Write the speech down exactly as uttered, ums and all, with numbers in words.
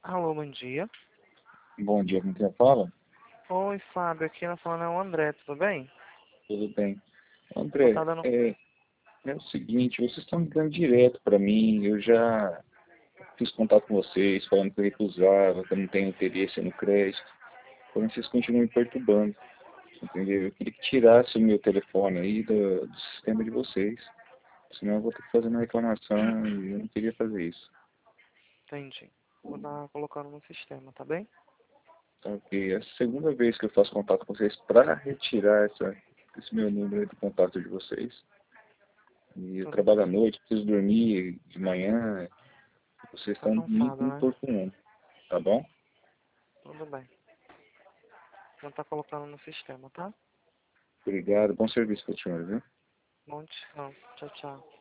Alô, bom dia. Bom dia, com quem fala? Oi, Fábio, aqui na falando é o André, tudo bem? Tudo bem. Não André, tá dando... é, é o seguinte, vocês estão ligando direto para mim, eu já fiz contato com vocês, falando que eu recusava, que eu não tenho interesse no crédito, porém vocês continuam me perturbando, entendeu? Eu queria que tirasse o meu telefone aí do, do sistema de vocês, senão eu vou ter que fazer uma reclamação e eu não queria fazer isso. Entendi. Vou dar colocando no sistema, tá bem? Tá, ok, é a segunda vez que eu faço contato com vocês para retirar essa, esse meu número aí do contato de vocês. E eu Tudo trabalho bem. à noite, preciso dormir de manhã. Vocês Tá estão me cansado, né? importunando, tá bom? Tudo bem. Vou tá colocando no sistema, tá? Obrigado, bom serviço para o senhor, viu? Bom dia. Tchau, tchau.